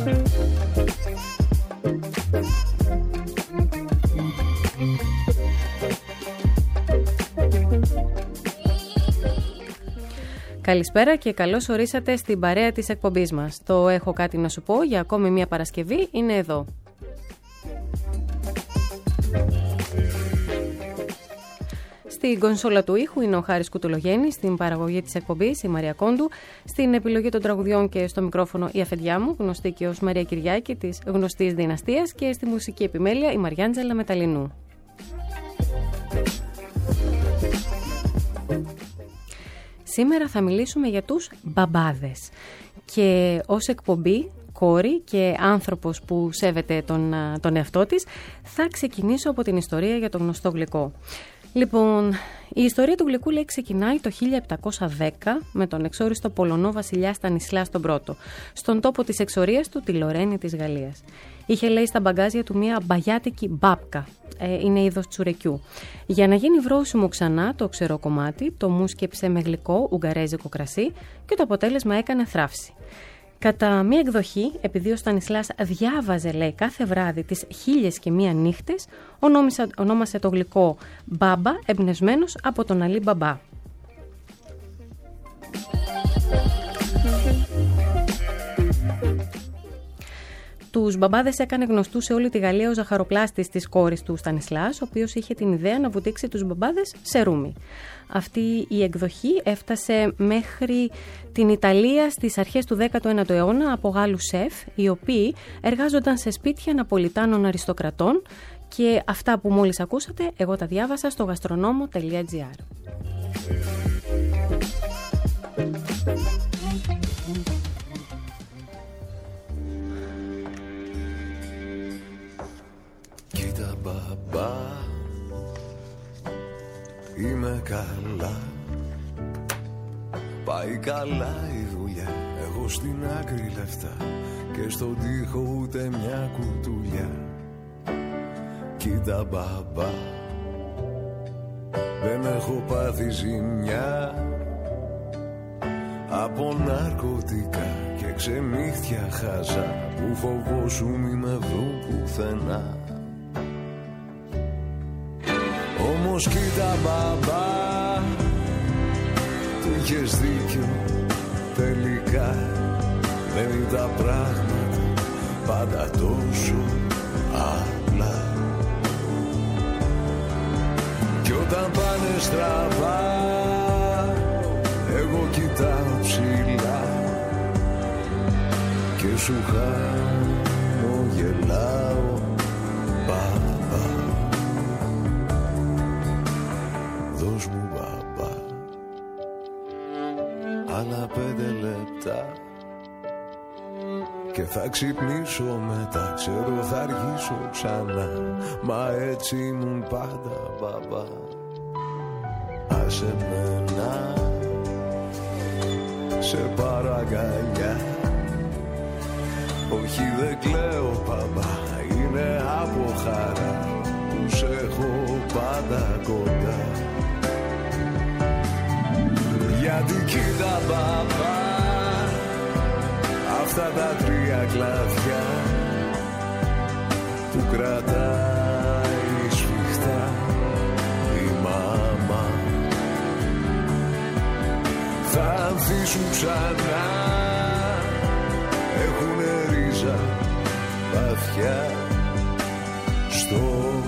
Καλησπέρα και καλώς ορίσατε στην παρέα της εκπομπής μας. Το έχω κάτι να σου πω για ακόμη μια Παρασκευή, είναι εδώ. Στην κονσόλα του ήχου είναι ο Χάρης Κουτολογέννης, στην παραγωγή της εκπομπής η Μαρία Κόντου, στην επιλογή των τραγουδιών και στο μικρόφωνο η αφεντιά μου, γνωστή και ως Μαρία Κυριάκη της γνωστής δυναστείας, και στη μουσική επιμέλεια η Μαριάντζελα Μεταλλινού. Σήμερα θα μιλήσουμε για τους μπαμπάδες και ως εκπομπή κόρη και άνθρωπος που σέβεται τον εαυτό της, θα ξεκινήσω από την ιστορία για το γνωστό γλυκό. Λοιπόν, η ιστορία του γλυκού, λέει, ξεκινάει το 1710 με τον εξόριστο Πολωνό βασιλιά Στανισλάς τον Πρώτο, στον τόπο της εξορίας του, τη Λορένη της Γαλλίας. Είχε, λέει, στα μπαγκάζια του μια μπαγιάτικη μπάπκα, είναι είδος τσουρεκιού. Για να γίνει βρώσιμο ξανά το ξερό κομμάτι, το μουσκέψε με γλυκό ουγγαρέζικο κρασί και το αποτέλεσμα έκανε θράψη. Κατά μία εκδοχή, επειδή ο Στανισλάς διάβαζε, λέει, κάθε βράδυ τις 1001 νύχτες, ονόμασε το γλυκό μπάμπα, εμπνευσμένος από τον Αλή Μπαμπά. Τους μπαμπάδες έκανε γνωστούς σε όλη τη Γαλλία ο ζαχαροπλάστης της κόρης του Στανισλάς, ο οποίος είχε την ιδέα να βουτήξει τους μπαμπάδες σε ρούμι. Αυτή η εκδοχή έφτασε μέχρι την Ιταλία στις αρχές του 19ου αιώνα από Γάλλους σεφ, οι οποίοι εργάζονταν σε σπίτια Ναπολιτάνων αριστοκρατών, και αυτά που μόλις ακούσατε εγώ τα διάβασα στο gastronomo.gr. Κοίτα μπαμπά, είμαι καλά. Πάει καλά η δουλειά, έχω στην άκρη λεφτά και στον τοίχο ούτε μια κουτουλιά. Κοίτα μπαμπά, δεν έχω πάθει ζημιά από ναρκωτικά και ξενύχτια χάζα που φοβόσου μη με βρουν πουθενά. Όμως κοίτα μπαμπά, του είχες δίκιο τελικά. Δεν είναι τα πράγματα πάντα τόσο απλά. Κι όταν πάνε στραβά, εγώ κοιτάω ψηλά και σου χαμογελάω μπαμπά. Δώσ' μου μπαμπά άλλα 5 λεπτά και θα ξυπνήσω μετά, ξέρω θα αργήσω ξανά, μα έτσι ήμουν πάντα μπαμπά. Άσε με να σε πάρω αγκαλιά, όχι δεν κλαίω μπαμπά, είναι από χαρά που σε έχω πάντα κοντά. Γιατί κοίτα μπαμπά, αυτά τα 3 κλαδιά που κρατάει σφιχτά η μάμα θα ανθίσουν ξανά, έχουνε ρίζα βαθιά στο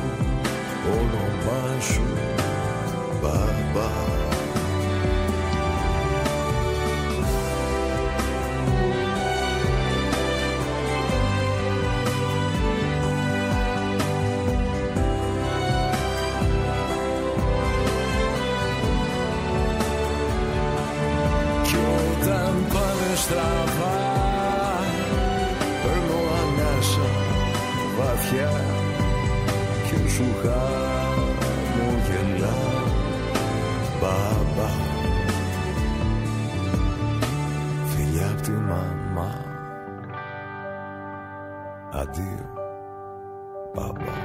όνομά σου μπαμπά. Στραβά παίρνω ανάσα βαθιά και σου χαμογελάω μπαμπά. Φιλιά απ' τη μαμά, αντίο μπαμπά.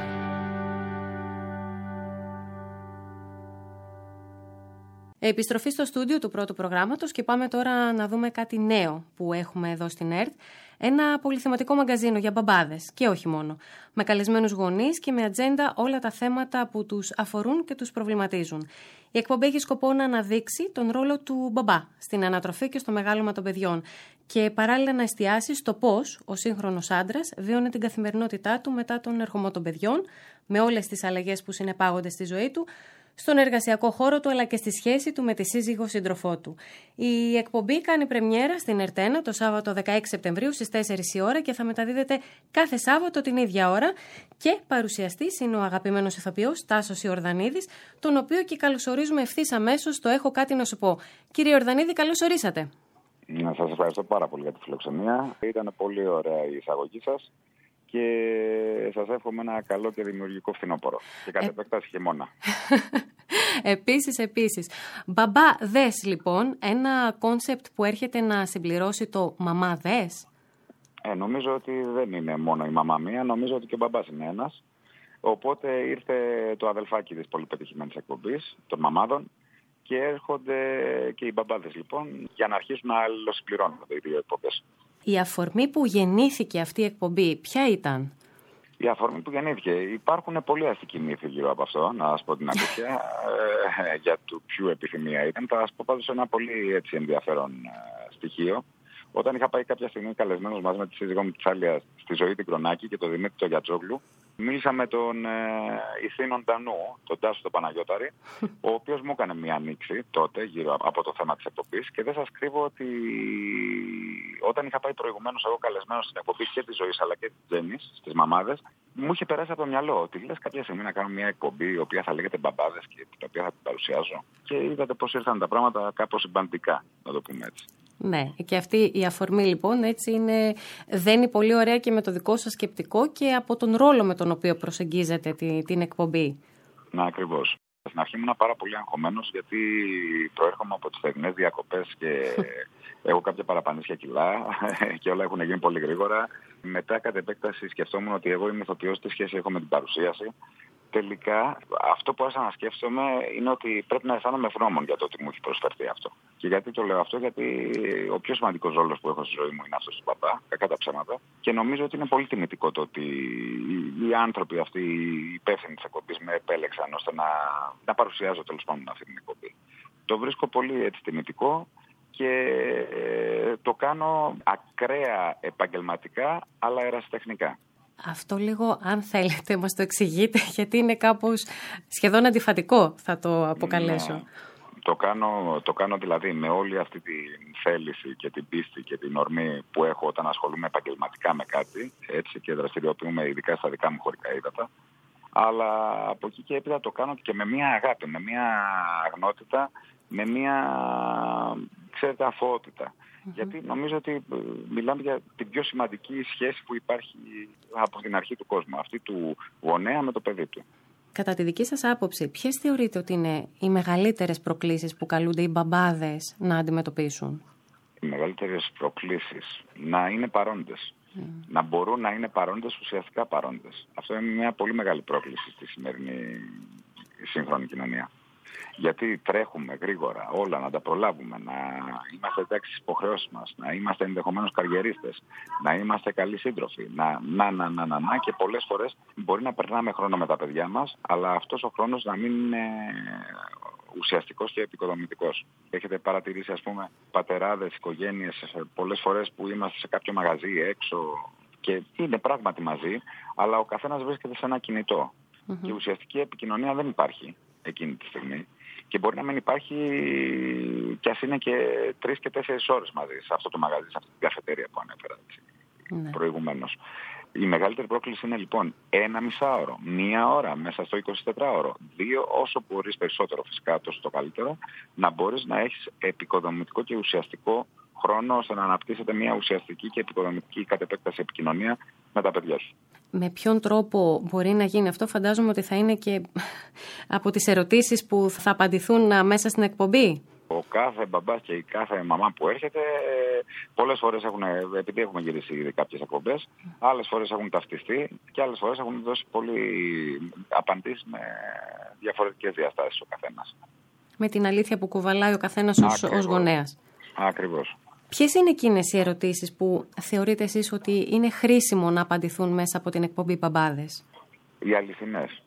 Επιστροφή στο στούντιο του πρώτου προγράμματος και πάμε τώρα να δούμε κάτι νέο που έχουμε εδώ στην ΕΡΤ. Ένα πολυθεματικό μαγκαζίνο για μπαμπάδες και όχι μόνο. Με καλεσμένους γονείς και με ατζέντα όλα τα θέματα που τους αφορούν και τους προβληματίζουν. Η εκπομπή έχει σκοπό να αναδείξει τον ρόλο του μπαμπά στην ανατροφή και στο μεγάλωμα των παιδιών και παράλληλα να εστιάσει στο πώς ο σύγχρονος άντρας βίωνε την καθημερινότητά του μετά τον ερχομό των παιδιών, με όλες τις αλλαγές που συνεπάγονται στη ζωή του, στον εργασιακό χώρο του αλλά και στη σχέση του με τη σύζυγο σύντροφό του. Η εκπομπή κάνει πρεμιέρα στην ΕΡΤ1 το Σάββατο 16 Σεπτεμβρίου στις 4 η ώρα και θα μεταδίδεται κάθε Σάββατο την ίδια ώρα και παρουσιαστής είναι ο αγαπημένος ηθοποιός Τάσος Ιορδανίδης, τον οποίο και καλωσορίζουμε ευθύς αμέσως στο «Έχω κάτι να σου πω». Κύριε Ιορδανίδη, καλώς ορίσατε. Να σας ευχαριστώ πάρα πολύ για τη φιλοξενία. Ήταν πολύ ωραία η εισαγωγή σας. Και σας εύχομαι ένα καλό και δημιουργικό φθινόπωρο. Και κατ' επέκταση χειμώνα. Επίσης. Μπαμπάδες, λοιπόν, ένα κόνσεπτ που έρχεται να συμπληρώσει το μαμάδες. Νομίζω ότι δεν είναι μόνο η μαμά μία, νομίζω ότι και ο μπαμπάς είναι ένας. Οπότε ήρθε το αδελφάκι της πολύ πετυχημένης εκπομπής, των μαμάδων, και έρχονται και οι μπαμπάδες, λοιπόν, για να αρχίσουν να αλληλοσυμπληρώνουν οι δύο εκπομπές. Η αφορμή που γεννήθηκε αυτή η εκπομπή, ποια ήταν? Η αφορμή που γεννήθηκε. Υπάρχουν πολλοί αστικοί μύθοι γύρω από αυτό, να σας πω την αλήθεια, για το ποιο επιθυμία ήταν. Θα σας πω πάντως ένα πολύ ενδιαφέρον στοιχείο. Όταν είχα πάει κάποια στιγμή καλεσμένος μαζί με τη σύζυγό μου τη Τσάλια στη Ζωή την Κρονάκη και τον Δημήτρη τον Γιατζόγλου, μίλησα με τον Ιθήνον Τανού, τον Τάσο τον Παναγιώταρη, ο οποίος μου έκανε μια ανοίξη τότε γύρω από το θέμα της εκπομπής και δεν σας κρύβω ότι όταν είχα πάει προηγουμένως εγώ καλεσμένος στην εκπομπή και της Ζωής αλλά και της Τζέννης, στις μαμάδες, μου είχε περάσει από το μυαλό ότι λες κάποια στιγμή να κάνω μια εκπομπή η οποία θα λέγεται Μπαμπάδες και την οποία θα την παρουσιάζω. Και είδατε πώς ήρθαν τα πράγματα κάπως συμπαντικά, να το πούμε έτσι. Ναι, και αυτή η αφορμή λοιπόν έτσι δένει πολύ ωραία και με το δικό σας σκεπτικό και από τον ρόλο με τον οποίο προσεγγίζετε την εκπομπή. Ναι, ακριβώς. Στην αρχή ήμουν πάρα πολύ αγχωμένος γιατί προέρχομαι από τις θερινές διακοπές και έχω κάποια παραπανήσια κιλά και όλα έχουν γίνει πολύ γρήγορα. Μετά κατ' επέκταση σκεφτόμουν ότι εγώ είμαι ηθοποιός, τι σχέση έχω με την παρουσίαση. Τελικά, αυτό που άρχισα να σκέφτομαι είναι ότι πρέπει να αισθάνομαι ευγνώμων για το ότι μου έχει προσφερθεί αυτό. Και γιατί το λέω αυτό? Γιατί ο πιο σημαντικός ρόλος που έχω στη ζωή μου είναι αυτός του μπαμπά, κακά τα ψέματα. Και νομίζω ότι είναι πολύ τιμητικό το ότι οι άνθρωποι αυτοί, οι υπεύθυνοι της εκπομπής, με επέλεξαν ώστε να παρουσιάζω τέλος πάντων αυτή την εκπομπή. Το βρίσκω πολύ έτσι τιμητικό και το κάνω ακραία επαγγελματικά αλλά ερασιτεχνικά. Αυτό λίγο, αν θέλετε, μας το εξηγείτε, γιατί είναι κάπως σχεδόν αντιφατικό, θα το αποκαλέσω. Ναι. Το κάνω δηλαδή με όλη αυτή τη θέληση και την πίστη και την ορμή που έχω όταν ασχολούμαι επαγγελματικά με κάτι, έτσι, και δραστηριοποιούμε ειδικά στα δικά μου χωρικά ύδατα. Αλλά από εκεί και έπειτα το κάνω και με μια αγάπη, με μια αγνότητα, με μια, ξέρετε, αφωότητα. Γιατί νομίζω ότι μιλάμε για την πιο σημαντική σχέση που υπάρχει από την αρχή του κόσμου, αυτή του γονέα με το παιδί του. Κατά τη δική σας άποψη, ποιες θεωρείτε ότι είναι οι μεγαλύτερες προκλήσεις που καλούνται οι μπαμπάδες να αντιμετωπίσουν? Οι μεγαλύτερες προκλήσεις να είναι παρόντες. Να μπορούν να είναι παρόντες, ουσιαστικά παρόντες. Αυτό είναι μια πολύ μεγάλη πρόκληση στη σημερινή σύγχρονη κοινωνία. Γιατί τρέχουμε γρήγορα όλα να τα προλάβουμε, να είμαστε εντάξει στις υποχρεώσεις μας, να είμαστε ενδεχομένως καριερίστες, να είμαστε καλοί σύντροφοι, να και πολλές φορές μπορεί να περνάμε χρόνο με τα παιδιά μας, αλλά αυτός ο χρόνος να μην είναι ουσιαστικός και επικοδομητικός. Έχετε παρατηρήσει, ας πούμε, πατεράδες, οικογένειες, πολλές φορές που είμαστε σε κάποιο μαγαζί έξω και είναι πράγματι μαζί, αλλά ο καθένας βρίσκεται σε ένα κινητό. Και η ουσιαστική επικοινωνία δεν υπάρχει εκείνη τη στιγμή. Και μπορεί να μην υπάρχει κι ας είναι και 3 και 4 ώρες μαζί σε αυτό το μαγαζί, σε αυτή την καφετέρια που ανέφερα προηγουμένως. Η μεγαλύτερη πρόκληση είναι λοιπόν 1,5ωρο, 1 ώρα μέσα στο 24ωρο, 2 όσο μπορείς περισσότερο φυσικά, τόσο το καλύτερο, να μπορείς να έχεις επικοδομητικό και ουσιαστικό χρόνο ώστε να αναπτύσσεται μια ουσιαστική και επικοδομητική κατ' επέκταση επικοινωνία με τα παιδιά σου. Με ποιον τρόπο μπορεί να γίνει αυτό? Φαντάζομαι ότι θα είναι και από τις ερωτήσεις που θα απαντηθούν μέσα στην εκπομπή. Ο κάθε μπαμπάς και η κάθε μαμά που έρχεται, πολλές φορές επειδή έχουμε γυρίσει ήδη κάποιες εκπομπές, άλλες φορές έχουν ταυτιστεί και άλλες φορές έχουν δώσει απαντήσεις με διαφορετικές διαστάσεις ο καθένας. με την αλήθεια που κουβαλάει ο καθένας ως γονέας. Ακριβώς. Ποιες είναι εκείνες οι ερωτήσεις που θεωρείτε εσείς ότι είναι χρήσιμο να απαντηθούν μέσα από την εκπομπή Μπαμπάδες? Οι αληθινές.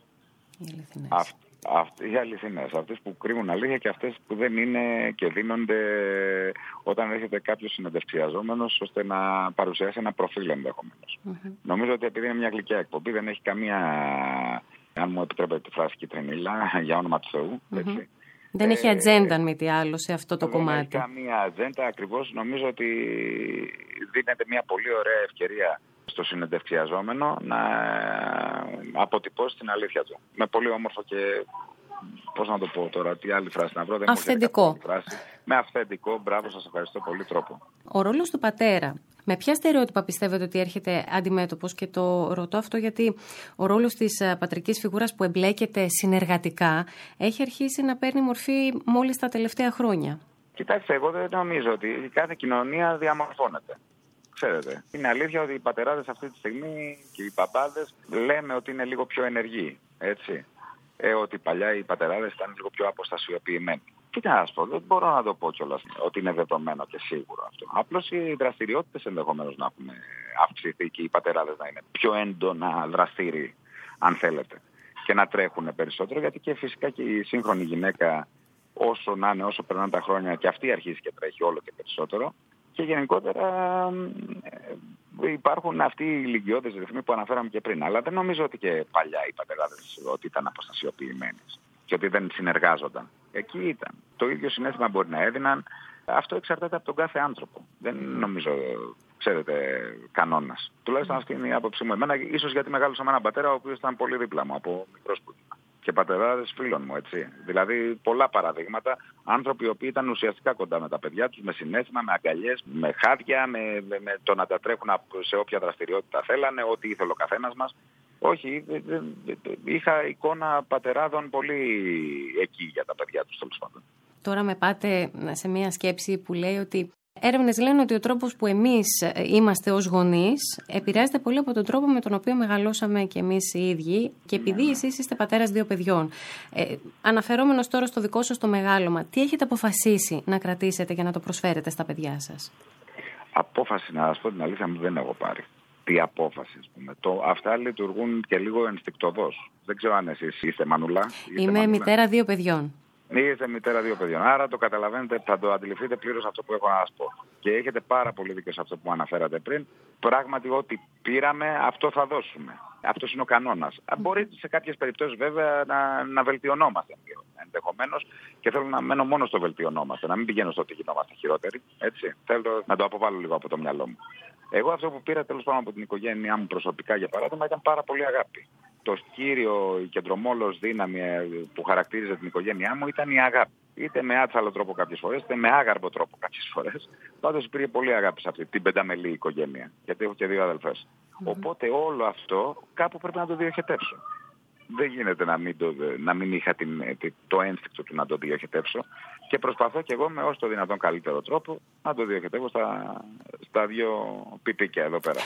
Οι αληθινές, αυτές που κρύβουν αλήθεια και αυτές που δεν είναι και δίνονται όταν έρχεται κάποιος συνεντευξιαζόμενος ώστε να παρουσιάσει ένα προφίλ ενδεχομένως. Νομίζω ότι επειδή είναι μια γλυκιά εκπομπή δεν έχει καμία, αν μου επιτρέπετε τη φράση, κυτρινίλα, για όνομα του Θεού, έτσι. Δεν έχει ατζέντα με τι άλλο σε αυτό το κομμάτι. Δεν έχει καμία ατζέντα, ακριβώς. Νομίζω ότι δίνεται μια πολύ ωραία ευκαιρία στο συνεντευξιαζόμενο να αποτυπώσει την αλήθεια του. Με πολύ όμορφο και, πώς να το πω τώρα, τι άλλη φράση να βρω. Αυθεντικό. Με αυθεντικό, μπράβο, σας ευχαριστώ πολύ τρόπο. Ο ρόλος του πατέρα, με ποια στερεότυπα πιστεύετε ότι έρχεται αντιμέτωπος? Και το ρωτώ αυτό γιατί ο ρόλος της πατρικής φιγούρας που εμπλέκεται συνεργατικά έχει αρχίσει να παίρνει μορφή μόλις τα τελευταία χρόνια. Κοιτάξτε, εγώ δεν νομίζω ότι κάθε κοινωνία διαμορφώνεται. Ξέρετε, είναι αλήθεια ότι οι πατεράδες αυτή τη στιγμή και οι μπαμπάδες λέμε ότι είναι λίγο πιο ενεργοί, έτσι. Ότι παλιά οι πατεράδες ήταν λίγο πιο αποστασιοποιημένοι. Τι να σας πω, δεν μπορώ να το πω κιόλας ότι είναι δεδομένο και σίγουρο αυτό. Απλώς οι δραστηριότητες ενδεχομένως να έχουν αυξηθεί και οι πατεράδες να είναι πιο έντονα δραστήριοι, αν θέλετε, και να τρέχουν περισσότερο, γιατί και φυσικά και η σύγχρονη γυναίκα, όσο να είναι, όσο περνάνε τα χρόνια, και αυτή αρχίζει και τρέχει όλο και περισσότερο. Και γενικότερα υπάρχουν αυτοί οι ηλικιώδες ρυθμοί που αναφέραμε και πριν. Αλλά δεν νομίζω ότι και παλιά οι πατεράδες ότι ήταν αποστασιοποιημένοι και ότι δεν συνεργάζονταν. Εκεί ήταν. Το ίδιο συναίσθημα μπορεί να έδιναν. Αυτό εξαρτάται από τον κάθε άνθρωπο. Δεν νομίζω, ξέρετε, κανόνας. Τουλάχιστον αυτή είναι η άποψή μου. Εμένα, ίσως γιατί μεγάλωσα με έναν πατέρα ο οποίος ήταν πολύ δίπλα μου από μικρός που ήμουν. Και πατεράδες φίλων μου, έτσι. Δηλαδή, πολλά παραδείγματα. Άνθρωποι οι οποίοι ήταν ουσιαστικά κοντά με τα παιδιά τους, με συναίσθημα, με αγκαλιές, με χάδια, με το να τα τρέχουν σε όποια δραστηριότητα θέλανε, ό,τι ήθελε ο καθένας μας. Όχι, είχα εικόνα πατεράδων πολύ εκεί για τα παιδιά τους, τέλος πάντων. Τώρα με πάτε σε μια σκέψη που λέει ότι έρευνες λένε ότι ο τρόπος που εμείς είμαστε ως γονείς επηρεάζεται πολύ από τον τρόπο με τον οποίο μεγαλώσαμε και εμείς οι ίδιοι, και επειδή εσείς είστε πατέρας 2 παιδιών. Αναφερόμενος τώρα στο δικό σας το μεγάλωμα, τι έχετε αποφασίσει να κρατήσετε για να το προσφέρετε στα παιδιά σας? Απόφαση, να σας πω την αλήθεια μου, δεν έχω πάρει. Τι απόφαση, ας πούμε. Αυτά λειτουργούν και λίγο ενστικτωδώς. Δεν ξέρω αν εσείς είστε μανούλα. Είμαι μητέρα 2 παιδιών. Είστε μητέρα 2 παιδιών. Άρα το καταλαβαίνετε, θα το αντιληφθείτε πλήρως αυτό που έχω να σας πω. Και έχετε πάρα πολύ δίκιο σε αυτό που αναφέρατε πριν. Πράγματι, ό,τι πήραμε, αυτό θα δώσουμε. Αυτός είναι ο κανόνας. Μπορεί σε κάποιες περιπτώσεις βέβαια να βελτιωνόμαστε ενδεχομένως, και θέλω να μένω μόνο στο βελτιωνόμαστε. Να μην πηγαίνω στο ότι γινόμαστε χειρότεροι. Έτσι. Θέλω να το αποβάλω λίγο από το μυαλό μου. Εγώ αυτό που πήρα τέλος πάντων από την οικογένειά μου προσωπικά, για παράδειγμα, ήταν πάρα πολύ αγάπη. Το κύριο, η κεντρομόλος δύναμη που χαρακτήριζε την οικογένειά μου ήταν η αγάπη. Είτε με άτσαλο τρόπο κάποιες φορές, είτε με άγαρμπο τρόπο κάποιες φορές. Πάντως υπήρχε πολύ αγάπη σε αυτή την πενταμελή οικογένεια. Γιατί έχω και 2 αδελφές. Οπότε όλο αυτό κάπου πρέπει να το διοχετεύσω. Δεν γίνεται να μην είχα το ένστικτο του να το διοχετεύσω. Και προσπαθώ και εγώ με όσο το δυνατόν καλύτερο τρόπο να το διοχετεύω στα 2 πιπίκια εδώ πέρα.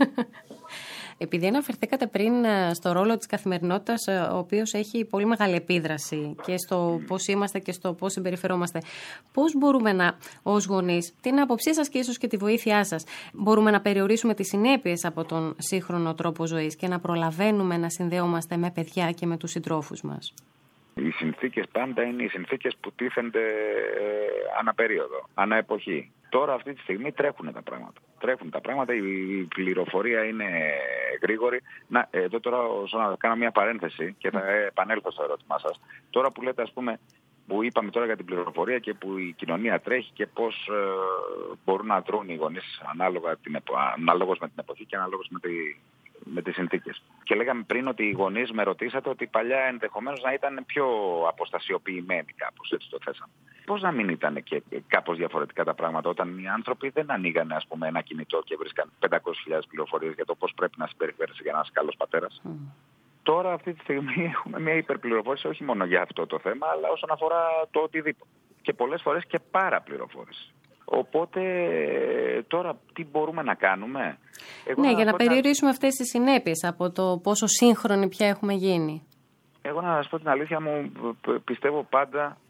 Επειδή αναφερθήκατε πριν στο ρόλο της καθημερινότητας, ο οποίος έχει πολύ μεγάλη επίδραση και στο πώς είμαστε και στο πώς συμπεριφερόμαστε, πώς μπορούμε ως γονείς, την άποψή σας και ίσως και τη βοήθειά σας, μπορούμε να περιορίσουμε τις συνέπειες από τον σύγχρονο τρόπο ζωής και να προλαβαίνουμε να συνδέομαστε με παιδιά και με τους συντρόφους μας? Οι συνθήκες πάντα είναι οι συνθήκες που τίθενται ανά περίοδο, ανά εποχή. Τώρα αυτή τη στιγμή τρέχουν τα πράγματα. Η πληροφορία είναι γρήγορη. Εδώ τώρα να κάνω μια παρένθεση και θα επανέλθω στο ερώτημά σας. Τώρα που λέτε, ας πούμε, που είπαμε τώρα για την πληροφορία και που η κοινωνία τρέχει και πώς μπορούν να δρουν οι γονείς ανάλογως με την εποχή και ανάλογως με τις συνθήκες. Και λέγαμε πριν ότι οι γονείς, με ρωτήσατε, ότι παλιά ενδεχομένως να ήταν πιο αποστασιοποιημένοι, κάπως έτσι το θέσαμε. Πώς να μην ήταν και κάπως διαφορετικά τα πράγματα όταν οι άνθρωποι δεν ανοίγανε, ας πούμε, ένα κινητό και βρίσκαν 500.000 πληροφορίες για το πώς πρέπει να συμπεριφέρεσαι για να είσαι καλός πατέρας? Τώρα αυτή τη στιγμή έχουμε μια υπερπληροφόρηση όχι μόνο για αυτό το θέμα, αλλά όσον αφορά το οτιδήποτε. Και πολλές φορές και παραπληροφόρηση. Οπότε τώρα τι μπορούμε να κάνουμε? Για να περιορίσουμε αυτές τις συνέπειες από το πόσο σύγχρονοι πια έχουμε γίνει. Εγώ να σας πω την αλήθεια μου, πιστεύω πάντα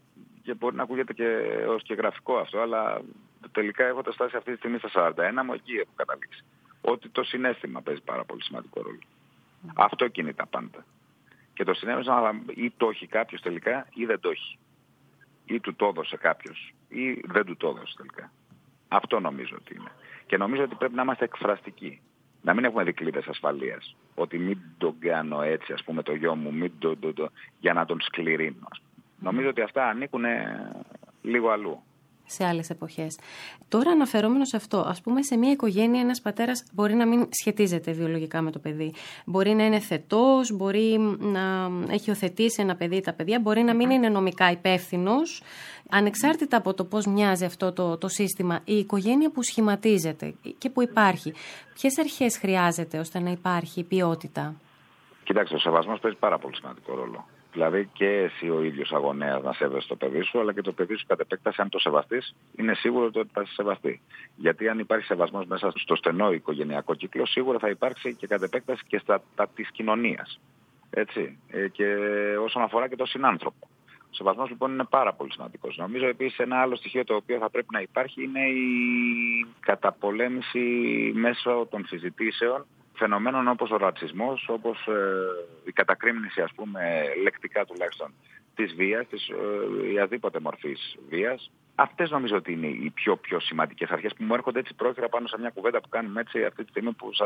και μπορεί να ακούγεται και ως και γραφικό αυτό, αλλά τελικά έχω το φτάσει αυτή τη στιγμή στα 41 μου, εκεί έχω καταλήξει. Ότι το συναίσθημα παίζει πάρα πολύ σημαντικό ρόλο. Αυτό κινεί τα πάντα. Και το συνέστημα ή το έχει κάποιος τελικά ή δεν το έχει. Ή του το έδωσε κάποιος ή δεν του το έδωσε τελικά. Αυτό νομίζω ότι είναι. Και νομίζω ότι πρέπει να είμαστε εκφραστικοί. Να μην έχουμε δικλείδες ασφαλείας. Ότι μην τον κάνω έτσι, ας πούμε, το γιο μου, μην για να τον σκληρύνω. Νομίζω ότι αυτά ανήκουν λίγο αλλού. Σε άλλες εποχές. Τώρα αναφερόμενο σε αυτό, ας πούμε σε μια οικογένεια ένας πατέρας μπορεί να μην σχετίζεται βιολογικά με το παιδί. Μπορεί να είναι θετός, μπορεί να έχει οθετήσει ένα παιδί, τα παιδιά μπορεί να μην είναι νομικά υπεύθυνος. Ανεξάρτητα από το πώς μοιάζει αυτό το σύστημα, η οικογένεια που σχηματίζεται και που υπάρχει, ποιες αρχές χρειάζεται ώστε να υπάρχει ποιότητα? Κοιτάξτε, ο σεβασμός παίζει πάρα πολύ σημαντικό ρόλο. Δηλαδή και εσύ ο ίδιος αγωνέας να σέβεσαι το παιδί σου, αλλά και το παιδί σου κατ' επέκταση, αν το σεβαστείς, είναι σίγουρο ότι θα σε σεβαστεί. Γιατί αν υπάρχει σεβασμός μέσα στο στενό οικογενειακό κύκλο, σίγουρα θα υπάρξει και κατ' επέκταση και στα της κοινωνίας. Έτσι. Και όσον αφορά και τον συνάνθρωπο. Ο σεβασμός λοιπόν είναι πάρα πολύ σημαντικός. Νομίζω επίσης ένα άλλο στοιχείο το οποίο θα πρέπει να υπάρχει είναι η καταπολέμηση μέσω των συζητήσεων φαινομένων όπως ο ρατσισμός, όπως η κατακρίμνηση, ας πούμε, λεκτικά τουλάχιστον, της βίας, της οποιασδήποτε μορφής βίας. Αυτές νομίζω ότι είναι οι πιο σημαντικές αρχές που μου έρχονται έτσι πρόχειρα πάνω σε μια κουβέντα που κάνουμε έτσι αυτή τη στιγμή που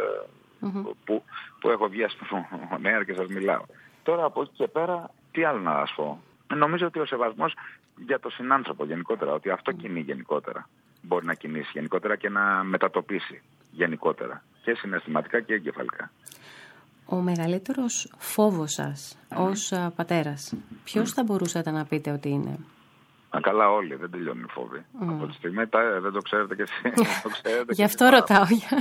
που έχω βγει, ας πούμε, νέα και σας μιλάω. Τώρα από εκεί και πέρα, τι άλλο να σας πω. Νομίζω ότι ο σεβασμός για τον συνάνθρωπο γενικότερα, ότι αυτό κινεί γενικότερα. Μπορεί να κινήσει γενικότερα και να μετατοπίσει γενικότερα. Και συναισθηματικά και εγκεφαλικά. Ο μεγαλύτερος φόβος σας ως πατέρας, ποιος θα μπορούσατε να πείτε ότι είναι? Καλά, όλοι, δεν τελειώνουν οι φόβοι. Από τη στιγμή δεν το ξέρετε και εσείς. Γι' αυτό ρωτάω.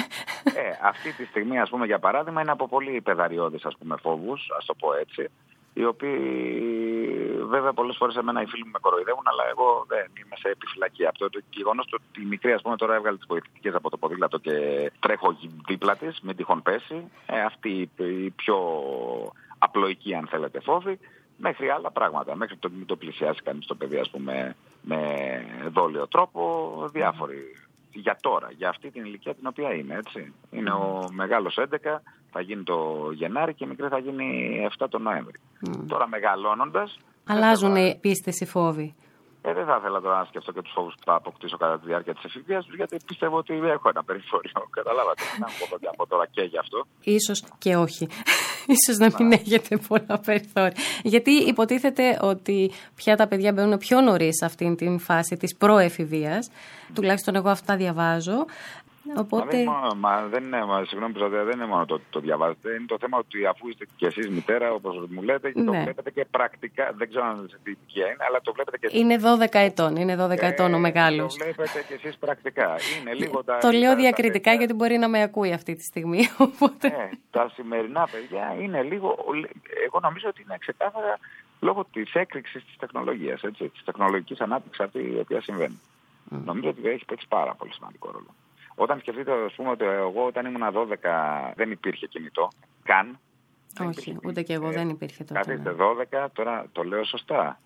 Αυτή τη στιγμή, ας πούμε, για παράδειγμα, είναι από πολύ παιδαριώδεις, ας πούμε, φόβους, ας το πω έτσι, οι οποίοι βέβαια πολλές φορές εμένα οι φίλοι μου με κοροϊδεύουν, αλλά εγώ δεν είμαι σε επιφυλακή. Αυτό το γεγονός ότι η μικρή, ας πούμε, τώρα έβγαλε τις βοηθητικές από το ποδήλατο και τρέχω δίπλα της, μην τυχόν πέσει. Αυτή η πιο απλοϊκή, αν θέλετε, φόβη, μέχρι άλλα πράγματα. Μέχρι το μην το πλησιάσει κανείς το παιδί, ας πούμε, με δόλιο τρόπο, διάφοροι. Για τώρα, για αυτή την ηλικία την οποία είναι, έτσι. Είναι ο μεγάλος 11, θα γίνει το Γενάρη και η μικρή θα γίνει 7 το Νοέμβρη. Τώρα μεγαλώνοντας... Αλλάζουν οι πίστες, οι φόβοι. Δεν θα ήθελα τώρα να σκεφτώ και τους φόβους που θα αποκτήσω κατά τη διάρκεια της εφηβείας τους, γιατί πιστεύω ότι έχω ένα περιθώριο. Καταλάβατε, να μου πω από τώρα και γι' αυτό. Ίσως και όχι. Ίσως να μην έχετε πολλά περιθώρια. Γιατί υποτίθεται ότι πια τα παιδιά μπαίνουν πιο νωρίς σε αυτήν την φάση της προεφηβείας. Τουλάχιστον εγώ αυτά διαβάζω. Οπότε... Συγγνώμη, δεν είναι μόνο το διαβάζετε. Είναι το θέμα ότι αφού είστε και εσείς μητέρα, όπως μου λέτε, και το βλέπετε και πρακτικά. Δεν ξέρω αν σε τι ηλικία είναι, αλλά το βλέπετε και εσείς. Είναι 12 ετών. Είναι 12 ετών ο μεγάλος. Το βλέπετε και εσείς πρακτικά. Είναι λίγο το λέω διακριτικά γιατί μπορεί να με ακούει αυτή τη στιγμή. Οπότε... τα σημερινά παιδιά είναι λίγο. Εγώ νομίζω ότι είναι ξεκάθαρα λόγω της έκρηξης της τεχνολογίας, της τεχνολογικής ανάπτυξης αυτή η οποία συμβαίνει. Νομίζω ότι έχει παίξει πάρα πολύ σημαντικό ρόλο. Όταν σκεφτείτε, ας πούμε, ότι εγώ όταν ήμουν 12 δεν υπήρχε κινητό καν. Όχι, ούτε και εγώ δεν υπήρχε τότε. Καθίστε 12, τώρα το λέω σωστά.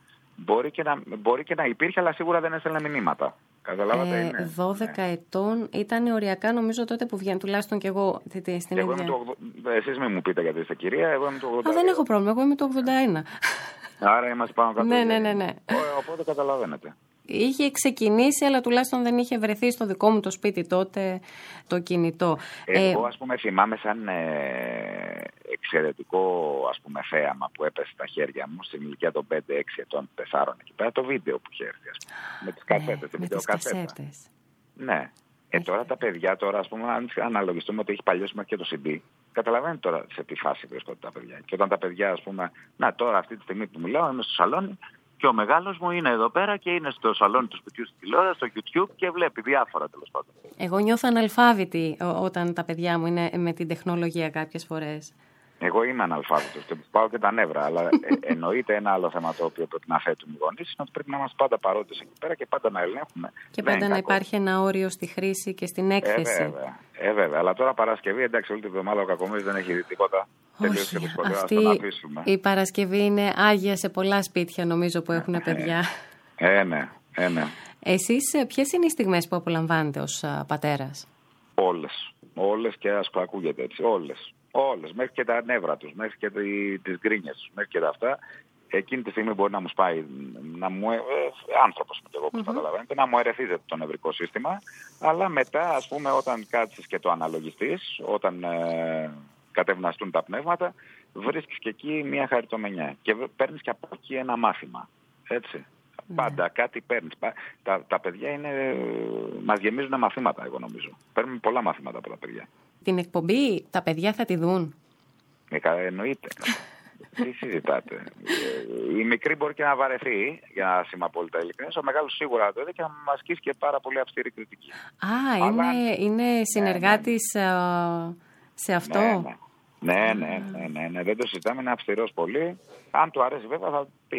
Μπορεί και να υπήρχε, αλλά σίγουρα δεν έστελνε μηνύματα. Καταλάβατε, 12 ετών ήταν οριακά, νομίζω, τότε που βγαίνει, τουλάχιστον και εγώ στην ίδια. Εσείς μην μου πείτε γιατί είστε κυρία, εγώ είμαι το 80. Δεν έχω πρόβλημα, εγώ είμαι το 81. Άρα είμαστε πάνω κάτω. Ναι. Οπότε καταλαβαίνετε. Είχε ξεκινήσει, αλλά τουλάχιστον δεν είχε βρεθεί στο δικό μου το σπίτι τότε το κινητό. Εγώ, ας πούμε, θυμάμαι σαν εξαιρετικό, ας πούμε, θέαμα που έπεσε στα χέρια μου στην ηλικία των 5-6 ετών, 4 εκεί πέρα, το βίντεο που είχε έρθει, ας πούμε, με τις κασέτες, με τις κασέτες. Ναι. Τώρα τα παιδιά, ας πούμε, αν αναλογιστούμε ότι έχει παλιώσει μέχρι και το CD, καταλαβαίνετε τώρα σε τι φάση βρίσκονται τα παιδιά. Και όταν τα παιδιά, ας πούμε, τώρα αυτή τη στιγμή που μιλάω, είμαι στο σαλόνι, και ο μεγάλος μου είναι εδώ πέρα και είναι στο σαλόνι του σπιτιού στη τηλεόραση, στο YouTube και βλέπει διάφορα, τέλος πάντων. Εγώ νιώθω αναλφάβητη όταν τα παιδιά μου είναι με την τεχνολογία κάποιες φορές. Εγώ είμαι αναλφάβητος και πάω και τα νεύρα, αλλά εννοείται ένα άλλο θέμα το οποίο πρέπει να θέτουν οι γονείς είναι ότι πρέπει να είμαστε πάντα παρόντες εκεί πέρα και πάντα να ελέγχουμε. Και πάντα να υπάρχει ένα όριο στη χρήση και στην έκθεση. Βέβαια. Αλλά τώρα Παρασκευή, εντάξει, όλη τη βδομάδα ο Κακομοίρης δεν έχει δει τίποτα. Όχι, αυτή η Παρασκευή είναι άγια σε πολλά σπίτια νομίζω που έχουν παιδιά. Ναι. Εσείς ποιες είναι οι στιγμές που απολαμβάνετε ως πατέρας? Όλες και ας ακούγεται έτσι. Όλες. Μέχρι και τα νεύρα τους, μέχρι και τις γκρίνιες τους, μέχρι και τα αυτά. Εκείνη τη στιγμή μπορεί να μου σπάει, άνθρωπος με εγώ που καταλαβαίνετε, να μου ερεθίζεται το νευρικό σύστημα. Αλλά μετά, ας πούμε, όταν κάτσεις και το αναλογιστείς, όταν κατευναστούν τα πνεύματα, βρίσκεις και εκεί μια χαριτομενιά. Και παίρνεις και από εκεί ένα μάθημα. Έτσι. Πάντα κάτι παίρνεις. Τα παιδιά μας γεμίζουν μαθήματα, εγώ νομίζω. Παίρνουμε πολλά μαθήματα από τα παιδιά. Την εκπομπή τα παιδιά θα τη δουν? Εννοείται. Τι συζητάτε? Η μικρή μπορεί και να βαρεθεί, για να είμαι απόλυτα ειλικρινής. Ο μεγάλος σίγουρα το είδε και να μας ασκήσει και πάρα πολύ αυστηρή κριτική. Είναι συνεργάτης σε αυτό? Ναι, δεν το συζητάμε, είναι αυστηρός πολύ. Αν του αρέσει βέβαια θα πει,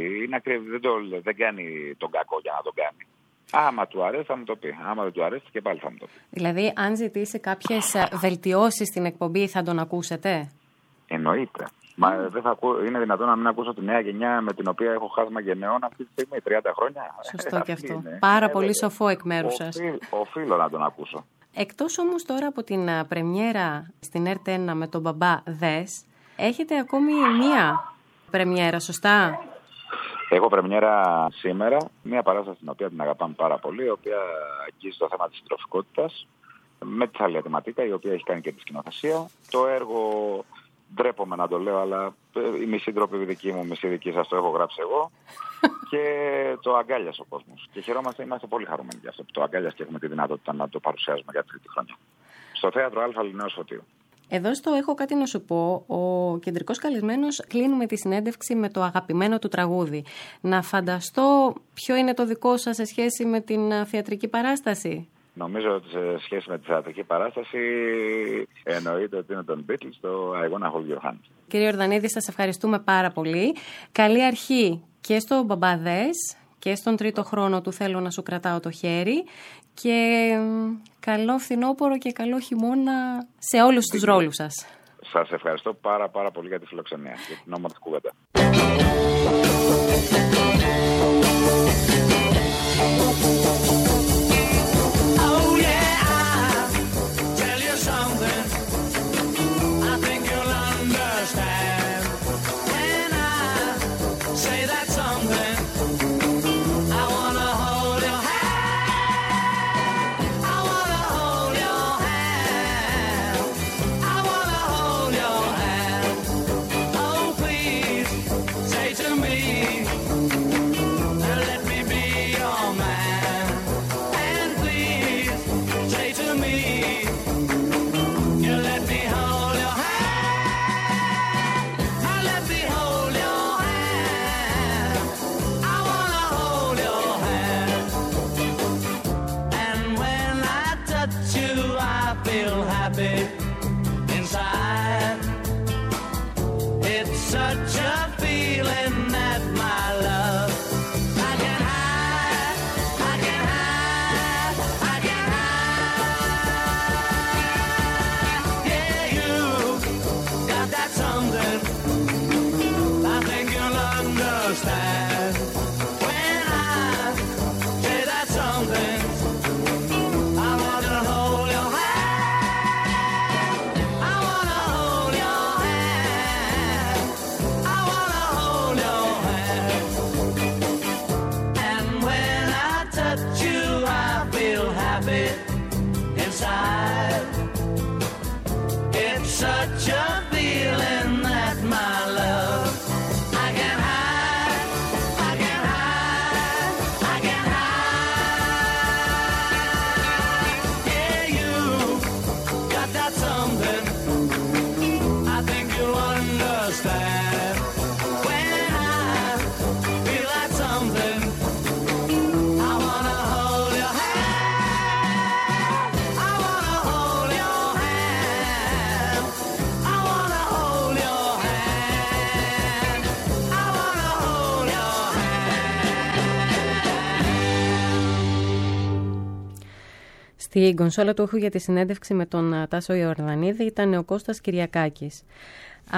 δεν κάνει τον κακό για να τον κάνει. Άμα του αρέσει θα μου το πει, άμα δεν του αρέσει και πάλι θα μου το πει. Δηλαδή αν ζητήσει κάποιες βελτιώσεις στην εκπομπή θα τον ακούσετε? Εννοείται. Μα είναι δυνατόν να μην ακούσω τη νέα γενιά με την οποία έχω χάσμα γενναιών αυτή τη στιγμή, 30 χρόνια. Σωστό και αυτό. Πάρα πολύ σοφό εκ μέρους σας. Οφείλω να τον ακούσω. Εκτός όμως τώρα από την πρεμιέρα στην ΕΡΤ1 με τον μπαμπά Δες, έχετε ακόμη μία πρεμιέρα, σωστά? Έχω πρεμιέρα σήμερα, μία παράσταση την οποία την αγαπάμε πάρα πολύ, η οποία αγγίζει το θέμα της συντροφικότητας, με τη Θαλία Ματίκα, η οποία έχει κάνει και τη σκηνοθεσία. Το έργο, ντρέπομαι να το λέω, αλλά η μισή ντροπή δική μου, μισή δική σας, το έχω γράψει εγώ. Και το αγκάλιασε ο κόσμος. Και χαιρόμαστε, είμαστε πολύ χαρούμενοι για αυτό που το αγκάλιασε και έχουμε τη δυνατότητα να το παρουσιάζουμε για τρίτη χρονιά. Στο Θέατρο Α Λινέως Φωτίου. Εδώ στο έχω κάτι να σου πω. Ο κεντρικός καλεσμένος κλείνουμε τη συνέντευξη με το αγαπημένο του τραγούδι. Να φανταστώ ποιο είναι το δικό σας σε σχέση με την θεατρική παράσταση. Νομίζω ότι σε σχέση με τη θεατρική παράσταση εννοείται ότι είναι τον Beatles, το I Wanna Hold Your Hand. Κύριε Ορδανίδη, σας ευχαριστούμε πάρα πολύ. Καλή αρχή και στο Μπαμπάδες και στον τρίτο χρόνο του Θέλω να σου κρατάω το χέρι και καλό φθινόπωρο και καλό χειμώνα σε όλους τους ρόλους σας. Σας ευχαριστώ πάρα πολύ για τη φιλοξενία και την όμορφη κουβέντα. Στη κονσόλα του ήχου για τη συνέντευξη με τον Τάσο Ιορδανίδη ήταν ο Κώστας Κυριακάκης.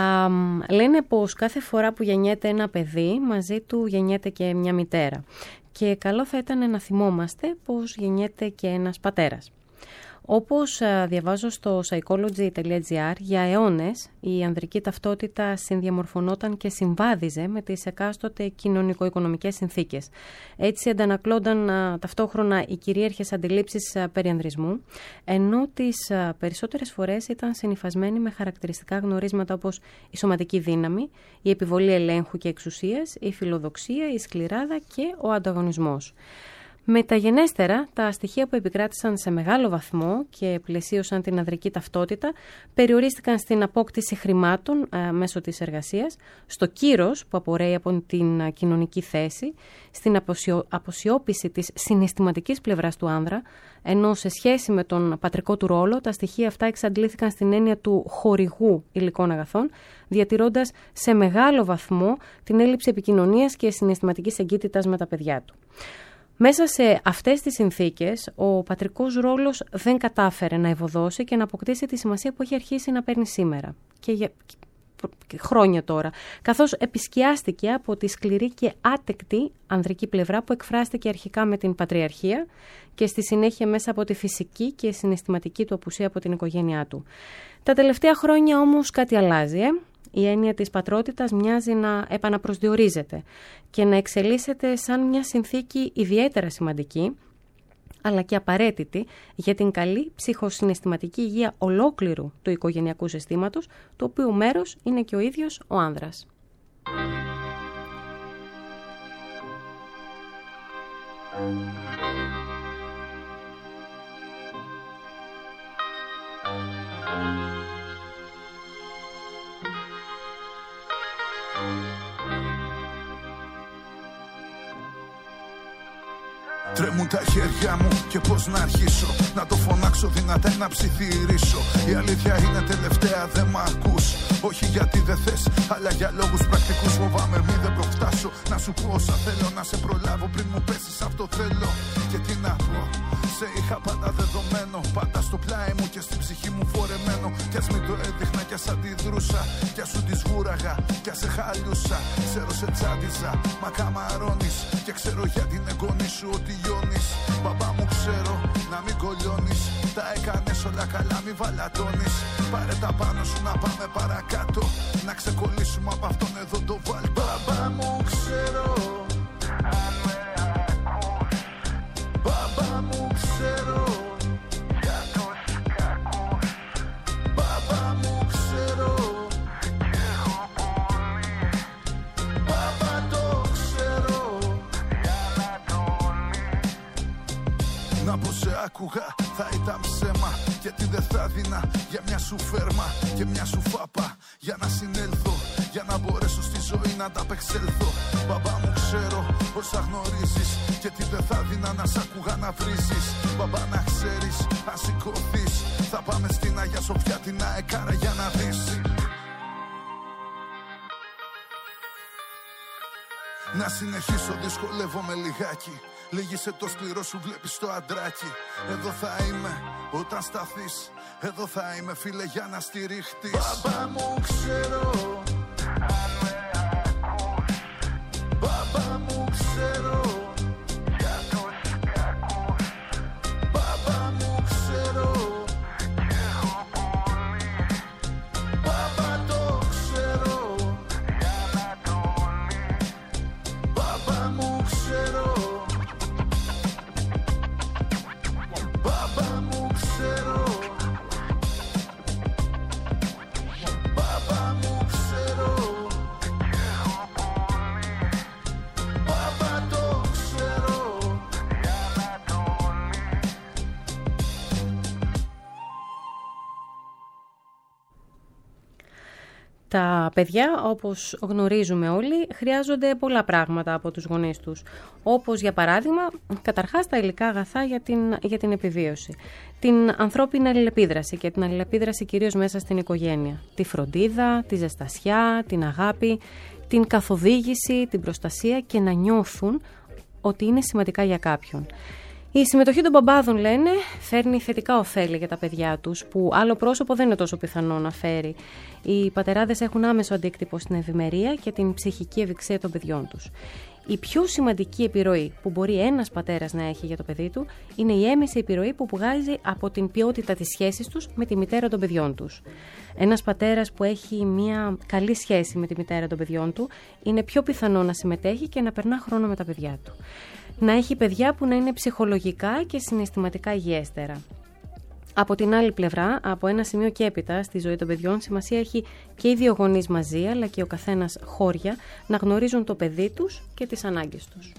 Λένε πως κάθε φορά που γεννιέται ένα παιδί, μαζί του γεννιέται και μια μητέρα. και καλό θα ήταν να θυμόμαστε πώς γεννιέται και ένας πατέρας. Όπως διαβάζω στο psychology.gr, για αιώνες η ανδρική ταυτότητα συνδιαμορφωνόταν και συμβάδιζε με τις εκάστοτε κοινωνικο-οικονομικές συνθήκες. Έτσι αντανακλώνταν ταυτόχρονα οι κυρίαρχες αντιλήψεις περί ανδρισμού, ενώ τις περισσότερες φορές ήταν συνυφασμένοι με χαρακτηριστικά γνωρίσματα όπως η σωματική δύναμη, η επιβολή ελέγχου και εξουσίας, η φιλοδοξία, η σκληράδα και ο ανταγωνισμός. Μεταγενέστερα, τα στοιχεία που επικράτησαν σε μεγάλο βαθμό και πλαισίωσαν την ανδρική ταυτότητα περιορίστηκαν στην απόκτηση χρημάτων μέσω της εργασίας, στο κύρος που απορρέει από την κοινωνική θέση, στην αποσιώπηση της συναισθηματικής πλευράς του άνδρα, ενώ σε σχέση με τον πατρικό του ρόλο τα στοιχεία αυτά εξαντλήθηκαν στην έννοια του χορηγού υλικών αγαθών, διατηρώντας σε μεγάλο βαθμό την έλλειψη επικοινωνίας και συναισθηματικής εγκύτητας με τα παιδιά του. Μέσα σε αυτές τις συνθήκες, ο πατρικός ρόλος δεν κατάφερε να ευωδώσει και να αποκτήσει τη σημασία που έχει αρχίσει να παίρνει σήμερα και για χρόνια τώρα, καθώς επισκιάστηκε από τη σκληρή και άτεκτη ανδρική πλευρά που εκφράστηκε αρχικά με την πατριαρχία και στη συνέχεια μέσα από τη φυσική και συναισθηματική του απουσία από την οικογένειά του. Τα τελευταία χρόνια όμως κάτι αλλάζει, Η έννοια της πατρότητας μοιάζει να επαναπροσδιορίζεται και να εξελίσσεται σαν μια συνθήκη ιδιαίτερα σημαντική, αλλά και απαραίτητη για την καλή ψυχοσυναισθηματική υγεία ολόκληρου του οικογενειακού συστήματος, το οποίο μέρος είναι και ο ίδιος ο άνδρας. Τρέμουν τα χέρια μου και πώς να αρχίσω να το φωνάξω δυνατά να ψιθυρίσω. Η αλήθεια είναι τελευταία, δεν μ' ακούς. Όχι γιατί δεν θες, αλλά για λόγους πρακτικούς. Φοβάμαι μη δεν προφτάσω να σου πω όσα θέλω, να σε προλάβω πριν μου πέσεις, αυτό θέλω. Και τι να πω, σε είχα πάντα δεδομένο, πάντα στο πλάι μου και στην ψυχή μου φορεμένο. Κι ας μην το έδειχνα κι ας αντιδρούσα, κι ας σου τη σγούραγα, κι ας σε χαλούσα. Ξέρω σε τσάντιζα, μα καμαρώνεις, και ξέρω για την εγγονή σου ότι λιώνεις. Μπαμπά μου ξέρω να μην κολλιώνεις, τα έκανες όλα καλά μη βαλατώνεις. Πάρε τα πάνω σου να πάμε παρακάτω, να ξεκολλήσουμε από αυτόν εδώ το βάλτο. Μπαμπά μου ξέρω, αν με ακούς, μπαμπά μου ξέρω, για τους κακούς. Μπαμπά μου ξέρω, κι έχω πολύ. Μπαμπά το ξέρω, για Ανατολή. Να πως σε άκουγα θα ήταν ψέμα, γιατί δεν θα δίνα για μια σου φέρμα και μια σου φάπα. Για να συνέλθω, για να μπορέσω στη ζωή να τα απεξέλθω. Μπαμπά μου ξέρω όσα γνωρίζεις, γιατί δεν θα δίνα να σ' άκουγα να βρίζεις. Μπαμπά να ξέρεις, αν σηκωθείς, θα πάμε στην Αγία Σοφιά την Αεκάρα για να δεις. Να συνεχίσω, δυσκολεύομαι λιγάκι. Λίγησε το σκληρό σου, βλέπεις το αντράκι. Εδώ θα είμαι όταν σταθείς, εδώ θα είμαι φίλε για να στηριχτείς. Μπαμπά μου ξέρω, αν με ακούς, μπαμπά μου ξέρω, για τους κακούς. Μπαμπά μου ξέρω, κι έχω πολύ. Μπαμπά το ξέρω, για Ανατολή. Μπαμπά μου ξέρω, μπαμπά μου ξέρω, μπαμπά μου ξέρω, κι έχω πολύ. Μπαμπά το ξέρω, για Ανατολή. Τα παιδιά, όπως γνωρίζουμε όλοι, χρειάζονται πολλά πράγματα από τους γονείς τους. Όπως, για παράδειγμα, καταρχάς τα υλικά αγαθά για την επιβίωση. Την ανθρώπινη αλληλεπίδραση και την αλληλεπίδραση κυρίως μέσα στην οικογένεια. Τη φροντίδα, τη ζεστασιά, την αγάπη, την καθοδήγηση, την προστασία και να νιώθουν ότι είναι σημαντικά για κάποιον. Η συμμετοχή των μπαμπάδων, λένε, φέρνει θετικά ωφέλη για τα παιδιά τους, που άλλο πρόσωπο δεν είναι τόσο πιθανό να φέρει. Οι πατεράδες έχουν άμεσο αντίκτυπο στην ευημερία και την ψυχική ευεξία των παιδιών τους. Η πιο σημαντική επιρροή που μπορεί ένας πατέρας να έχει για το παιδί του είναι η έμεση επιρροή που βγάζει από την ποιότητα της σχέσης τους με τη μητέρα των παιδιών τους. Ένας πατέρας που έχει μια καλή σχέση με τη μητέρα των παιδιών του είναι πιο πιθανό να συμμετέχει και να περνά χρόνο με τα παιδιά του. Να έχει παιδιά που να είναι ψυχολογικά και συναισθηματικά υγιέστερα. Από την άλλη πλευρά, από ένα σημείο και έπειτα στη ζωή των παιδιών, σημασία έχει και οι δύο γονείς μαζί, αλλά και ο καθένας χώρια, να γνωρίζουν το παιδί τους και τις ανάγκες τους.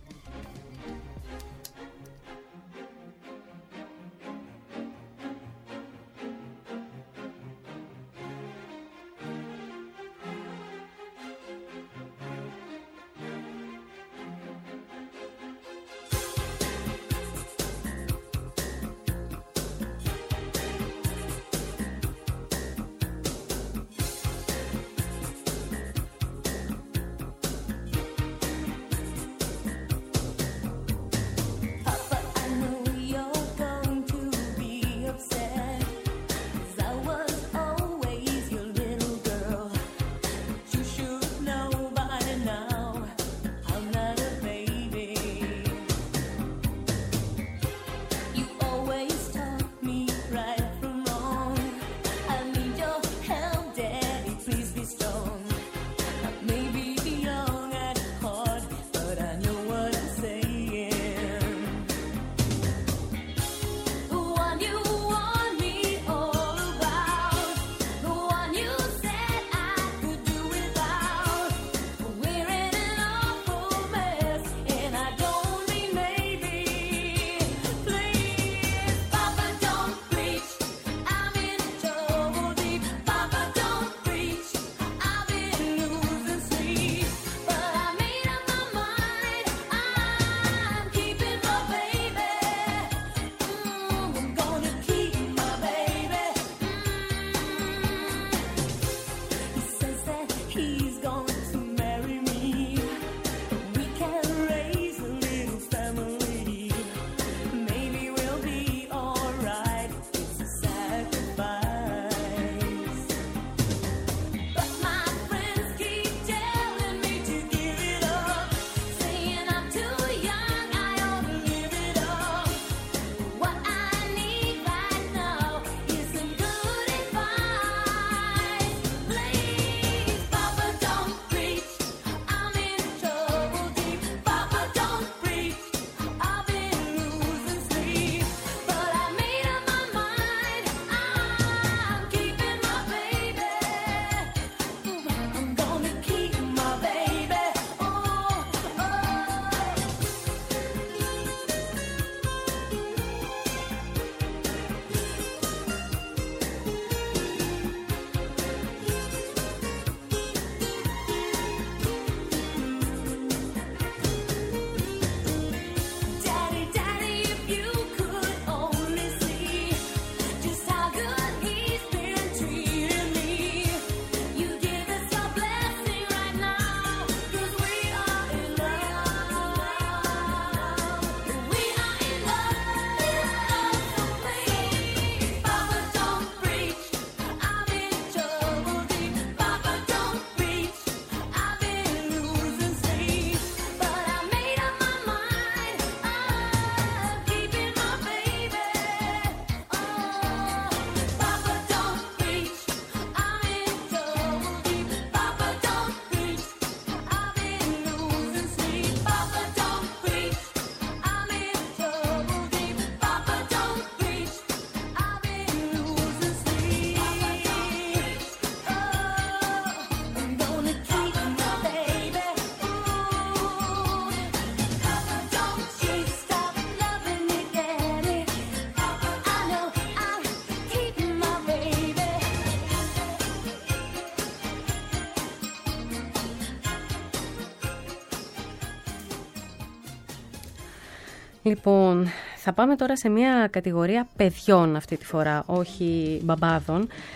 Λοιπόν, θα πάμε τώρα σε μια κατηγορία παιδιών αυτή τη φορά, όχι μπαμπάδων.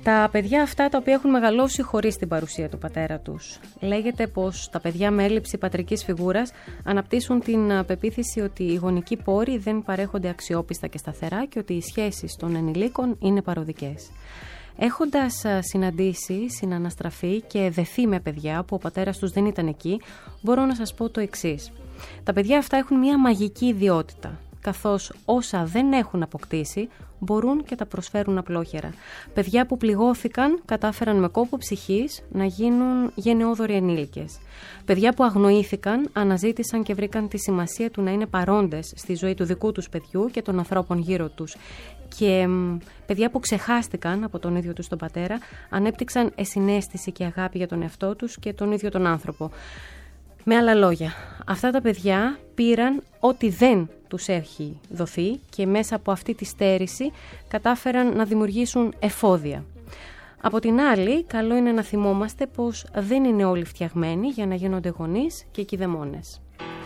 Τα παιδιά αυτά τα οποία έχουν μεγαλώσει χωρίς την παρουσία του πατέρα τους. Λέγεται πως τα παιδιά με έλλειψη πατρικής φιγούρας αναπτύσσουν την πεποίθηση ότι οι γονικοί πόροι δεν παρέχονται αξιόπιστα και σταθερά και ότι οι σχέσεις των ενηλίκων είναι παροδικές. Έχοντας συναντήσει, συναναστραφεί και δεθεί με παιδιά που ο πατέρας τους δεν ήταν εκεί, μπορώ να σας πω το εξής. Τα παιδιά αυτά έχουν μια μαγική ιδιότητα, καθώς όσα δεν έχουν αποκτήσει μπορούν και τα προσφέρουν απλόχερα. Παιδιά που πληγώθηκαν κατάφεραν με κόπο ψυχής να γίνουν γενναιόδοροι ενήλικες. Παιδιά που αγνοήθηκαν αναζήτησαν και βρήκαν τη σημασία του να είναι παρόντες στη ζωή του δικού τους παιδιού και των ανθρώπων γύρω τους. Και παιδιά που ξεχάστηκαν από τον ίδιο τους τον πατέρα ανέπτυξαν εσυναίσθηση και αγάπη για τον εαυτό τους και τον ίδιο τον άνθρωπο. Με άλλα λόγια, αυτά τα παιδιά πήραν ό,τι δεν τους έχει δοθεί και μέσα από αυτή τη στέρηση κατάφεραν να δημιουργήσουν εφόδια. Από την άλλη, καλό είναι να θυμόμαστε πως δεν είναι όλοι φτιαγμένοι για να γίνονται γονείς και κηδεμόνες.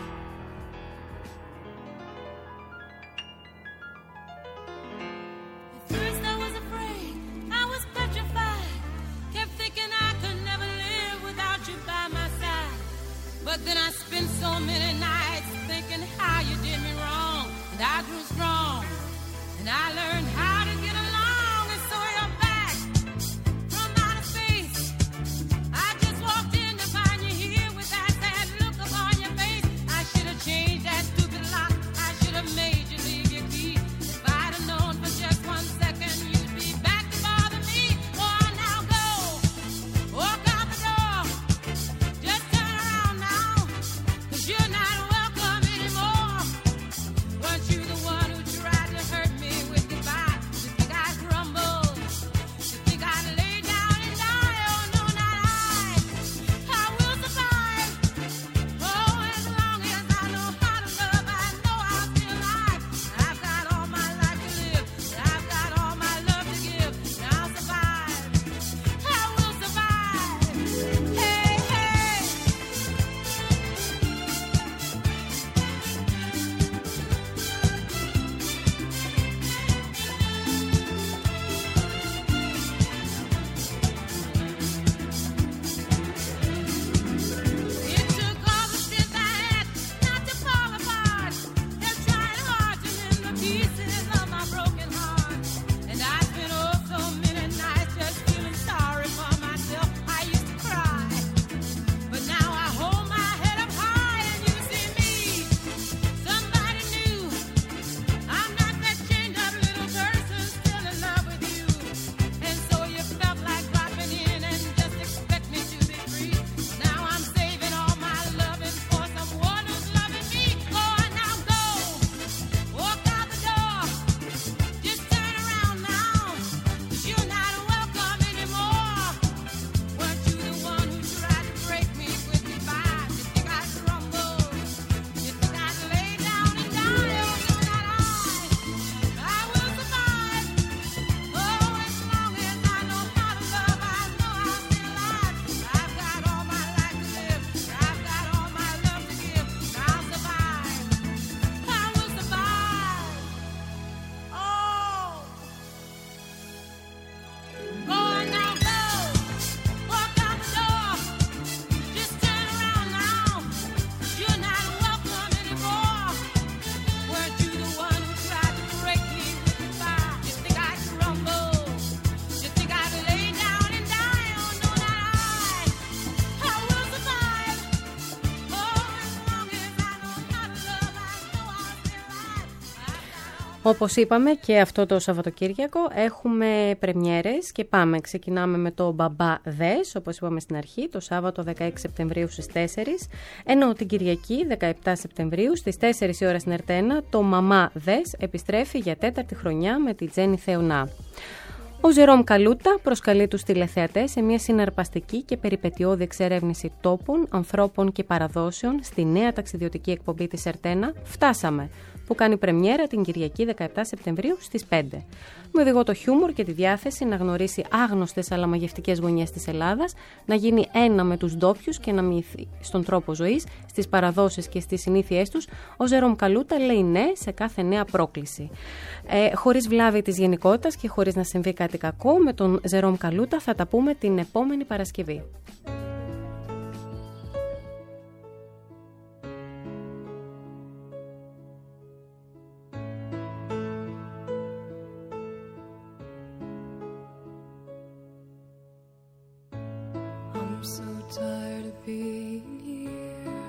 But then I spent so many nights thinking how you did me wrong, and I grew strong, and I learned how to get along, and so you're back from outer space. I just walked in to find you here with that sad look upon your face. I should have changed that stupid lock. I should have made you leave your key. If I'd have known for just 1 second you'd be back to bother me. Oh, now go, walk out the door. Just turn around now. You're not welcome anymore. Weren't you the one who tried to hurt me with goodbye? You think I'd crumble? You think I'd lay down and die? Oh, no, not I. I will survive. Oh, as long as I know how to love, I know I'll still alive. I've got all my life to live. I've got all my love to give. And I'll survive. I will survive. Hey, hey. It took all the strength I had not to fall apart. They're trying hard to mend the pieces of my broken heart. And I spent oh so many nights just feeling sorry for myself. I used to cry, but now I hold my head up high and you see me, somebody new. I'm not that chained up little person still in love with you. And so you felt like dropping in and just expect me to be free. Now I'm saving all my loving for someone who's loving me. Oh, now go, walk out the door. Just turn around now. You're not welcome anymore. Weren't you the one who tried to break me with goodbye? You think I'd crumble? You think I'd lay down and die? Oh, no, not I. I will survive. Oh, as long as I know how to love, I know I'll still alive. I've got all my life to live. I've got all my love to give. I'll survive. I will survive. Oh. Go on now, go. Walk out the door. Just turn around now. You're not welcome anymore. Weren't you the one who tried to break me with goodbye? You think I'd crumble? You think I'd lay down and die? Oh, no, not I. I will survive. Oh, as long as I know how to love, I know I'll still alive. Όπως είπαμε και αυτό το Σαββατοκύριακο έχουμε πρεμιέρες και ξεκινάμε με το Μπαμπά Δες, όπως είπαμε στην αρχή, το Σάββατο 16 Σεπτεμβρίου στις 4, ενώ την Κυριακή 17 Σεπτεμβρίου στις 4 η ώρα στην Ερτένα το Μαμά Δες επιστρέφει για 4η χρονιά με τη Τζέννη Θεωνά. Ο Ζερόμ Καλούτα προσκαλεί τους τηλεθεατές σε μια συναρπαστική και περιπετειώδη εξερεύνηση τόπων, ανθρώπων και παραδόσεων στη νέα ταξιδιωτική εκπομπή της Ερτένα «Φτάσαμε», που κάνει πρεμιέρα την Κυριακή 17 Σεπτεμβρίου στις 5. Με οδηγό το χιούμορ και τη διάθεση να γνωρίσει άγνωστες αλλά μαγευτικές γωνιές της Ελλάδας, να γίνει ένα με τους ντόπιους και να μοιηθεί στον τρόπο ζωής, στις παραδόσεις και στις συνήθειές τους, ο Ζερόμ Καλούτα λέει ναι σε κάθε νέα πρόκληση. Χωρίς βλάβη της γενικότητας και χωρίς να συμβεί κάτι κακό, με τον Ζερόμ Καλούτα θα τα πούμε την επόμενη Παρασκευή. I'm so tired of being here,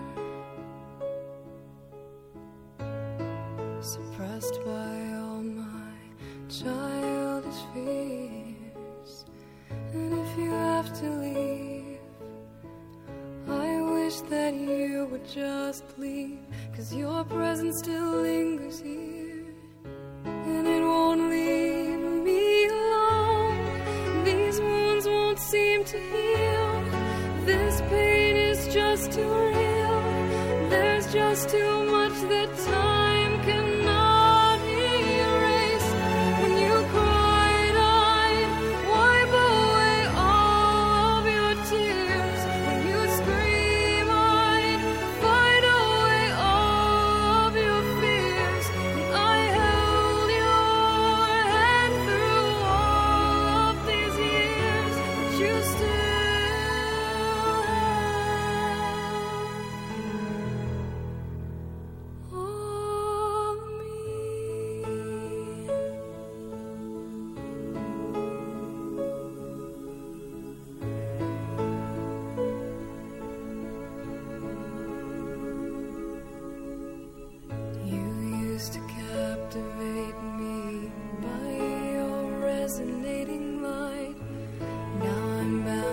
suppressed by all my childish fears. And if you have to leave, I wish that you would just leave, 'cause your presence still lingers here, and it won't leave me alone. These wounds won't seem to heal. This pain is just too real. There's just too much that time cannot erase. When you cried, I'd wipe away all of your tears. When you scream, I'd fight away all of your fears. And I held your hand through all of these years, but you still to captivate me by your resonating light. Now I'm bound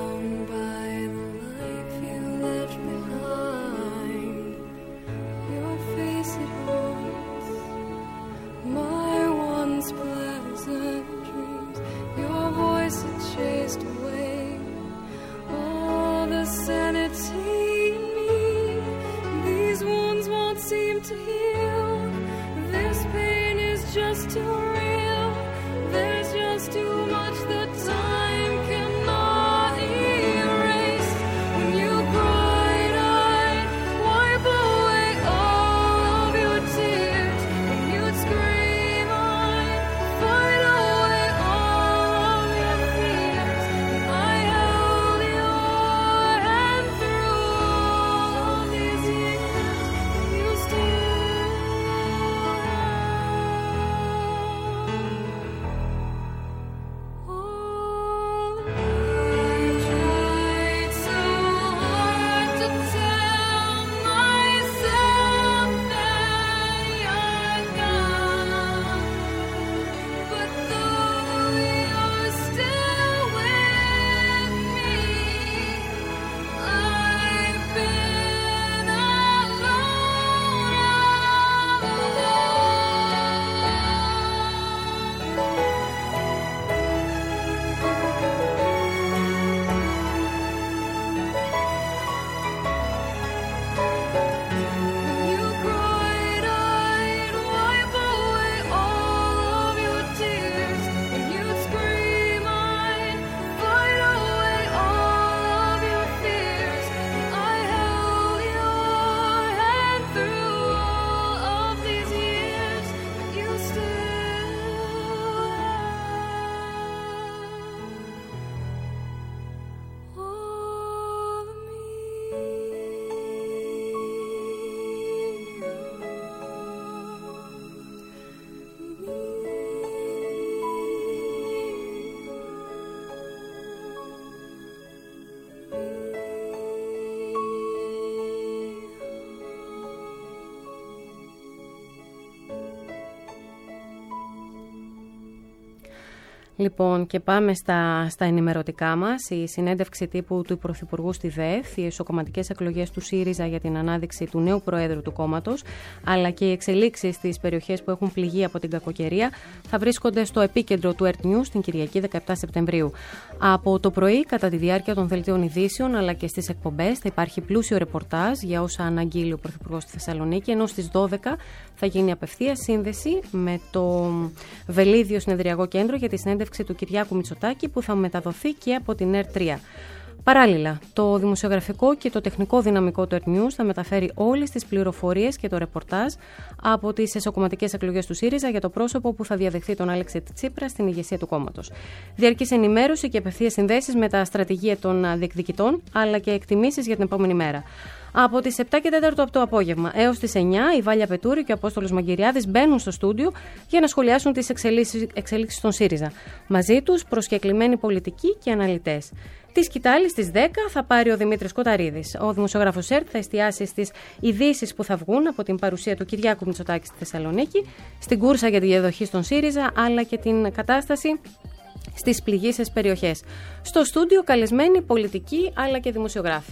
Λοιπόν, και πάμε στα ενημερωτικά μας. Η συνέντευξη τύπου του Πρωθυπουργού στη ΔΕΘ, οι εσωκομματικές εκλογές του ΣΥΡΙΖΑ για την ανάδειξη του νέου Προέδρου του κόμματος, αλλά και οι εξελίξεις στις περιοχές που έχουν πληγεί από την κακοκαιρία, θα βρίσκονται στο επίκεντρο του Earth News την Κυριακή 17 Σεπτεμβρίου. Από το πρωί, κατά τη διάρκεια των δελτίων ειδήσεων, αλλά και στις εκπομπές, θα υπάρχει πλούσιο ρεπορτάζ για όσα αναγγείλει ο Πρωθυπουργός στη Θεσσαλονίκη, ενώ στις 12 θα γίνει απευθείας σύνδεση με το Βελίδιο Συνεδριακό Κέντρο για τη συνέντευξη του Κυριάκου Μητσοτάκη, που θα μεταδοθεί και από την ΕΡΤ3. Παράλληλα, το δημοσιογραφικό και το τεχνικό δυναμικό του Earth News θα μεταφέρει όλες τις πληροφορίες και το ρεπορτάζ από τις εσωκομματικές εκλογές του ΣΥΡΙΖΑ για το πρόσωπο που θα διαδεχθεί τον Αλέξη Τσίπρα στην ηγεσία του κόμματος. Διαρκής ενημέρωση και απευθείας συνδέσεις με τα στρατηγία των διεκδικητών, αλλά και εκτιμήσεις για την επόμενη μέρα. Από τις 7 και 4 από το απόγευμα έως τις 9, η Βάλια Πετούρη και ο Απόστολος Μαγκυριάδης μπαίνουν στο στούντιο για να σχολιάσουν τις εξελίξεις των ΣΥΡΙΖΑ. Μαζί τους προσκεκλημένοι πολιτικοί και αναλυτές. Τη σκητάλη στις 10 θα πάρει ο Δημήτρης Κοταρίδης. Ο δημοσιογράφος ΕΡΤ θα εστιάσει στις ειδήσεις που θα βγουν από την παρουσία του Κυριάκου Μητσοτάκη στη Θεσσαλονίκη, στην κούρσα για τη διαδοχή στον ΣΥΡΙΖΑ, αλλά και την κατάσταση στις πληγείσες περιοχές. Στο στούντιο καλεσμένοι πολιτικοί αλλά και δημοσιογράφοι.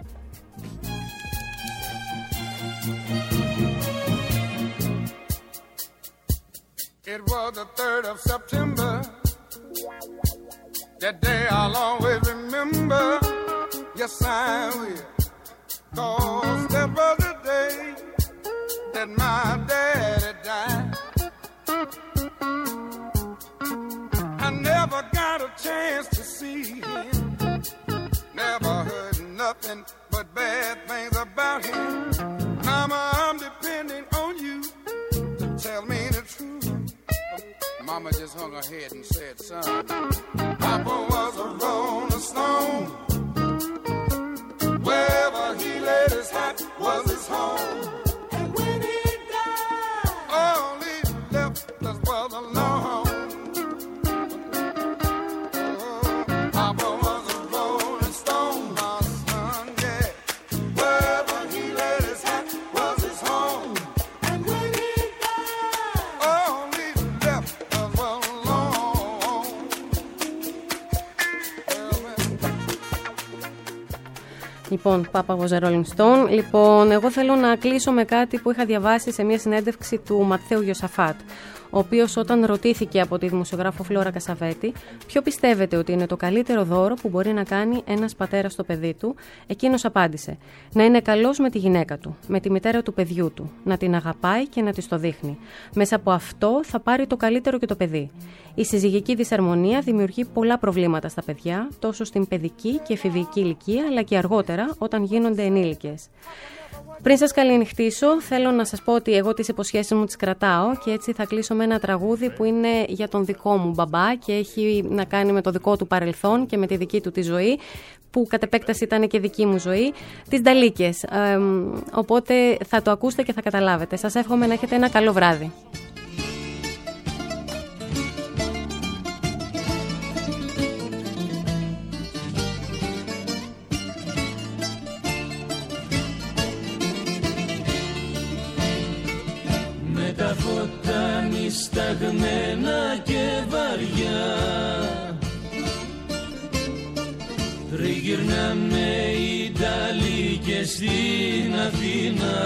It was the 3rd of September. That day I'll always remember. Yes, I will. 'Cause that was the day that my daddy died. I never got a chance to see him. Never heard nothing but bad things about him. Mama, I'm depending on you to tell me the truth. Mama just hung her head and said, son, Papa was a rolling stone. Wherever he laid his hat was his home. And when he died, all he left us was alone. Papa was a rolling stone, my son, yeah. Wherever he laid his hat was his home. And when he died, all he left us was alone. Λοιπόν, Papa was a Rolling Stone. Λοιπόν, εγώ θέλω να κλείσω με κάτι που είχα διαβάσει σε μια συνέντευξη του Ματθαίου Ιωσαφάτ, ο οποίος όταν ρωτήθηκε από τη δημοσιογράφο Φλόρα Κασαβέτη ποιο πιστεύετε ότι είναι το καλύτερο δώρο που μπορεί να κάνει ένας πατέρας στο παιδί του, εκείνος απάντησε: να είναι καλός με τη γυναίκα του, με τη μητέρα του παιδιού του, να την αγαπάει και να της το δείχνει. Μέσα από αυτό θα πάρει το καλύτερο και το παιδί. Η συζυγική δυσαρμονία δημιουργεί πολλά προβλήματα στα παιδιά, τόσο στην παιδική και εφηβική ηλικία, αλλά και αργότερα όταν γίνονται ενήλικες. Πριν σας καληνυχτήσω, θέλω να σας πω ότι εγώ τις υποσχέσεις μου τις κρατάω και έτσι θα κλείσω με ένα τραγούδι που είναι για τον δικό μου μπαμπά και έχει να κάνει με το δικό του παρελθόν και με τη δική του τη ζωή, που κατ' επέκταση ήταν και δική μου ζωή, τις Νταλίκες. Οπότε θα το ακούσετε και θα καταλάβετε. Σας εύχομαι να έχετε ένα καλό βράδυ. Τα φώτα νησταγμένα και βαριά τριγυρνάμε οι Νταλίκες στην Αθήνα,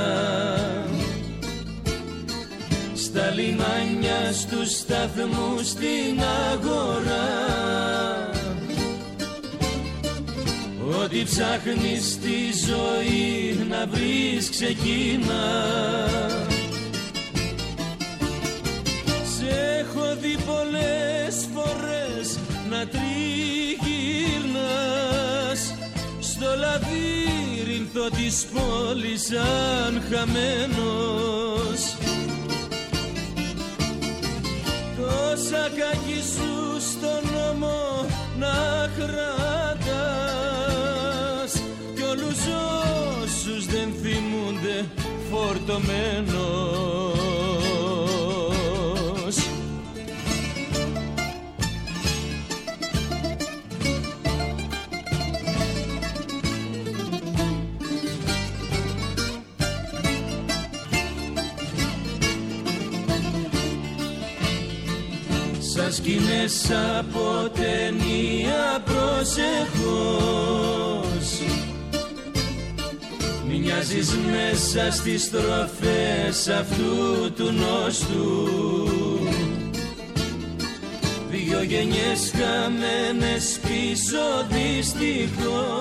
στα λιμάνια, στους σταθμούς, στην αγορά. Ό,τι ψάχνεις στη ζωή να βρεις ξεκίνα. Έχω δει πολλές φορές να τριγυρνάς στο λαβύρινθο της πόλης σαν χαμένος. Τόσα κακή σου στον νόμο να κρατάς κι όλους όσους δεν θυμούνται φορτωμένος. σκηνές από ταινία, προσεχώς. Μοιάζεις μέσα στις στροφές αυτού του νόστου. Δυο γενιές χαμένες πίσω, δυστυχώς.